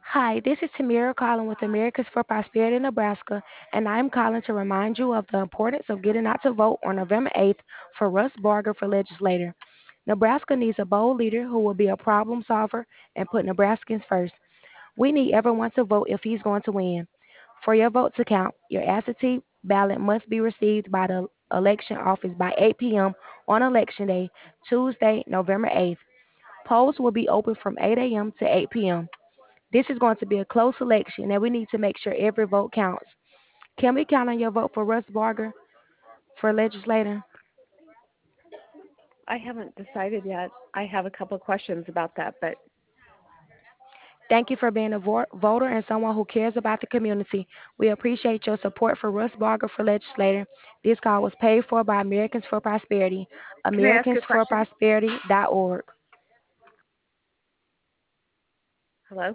Hi, this is Tamira calling with Americans for Prosperity Nebraska, and I'm calling to remind you of the importance of getting out to vote on November 8th for Russ Barger for legislator. Nebraska needs a bold leader who will be a problem solver and put Nebraskans first. We need everyone to vote if he's going to win. For your vote to count, your absentee ballot must be received by the election office by 8 p.m. on Election Day, Tuesday, November 8th. Polls will be open from 8 a.m. to 8 p.m. This is going to be a close election, and we need to make sure every vote counts. Can we count on your vote for Russ Barger for legislator? I haven't decided yet. I have a couple of questions about that, but Thank you for being a voter and someone who cares about the community. We appreciate your support for Russ Barger for legislator. This call was paid for by Americans for Prosperity, can I ask a question? americansforprosperity.org. Hello?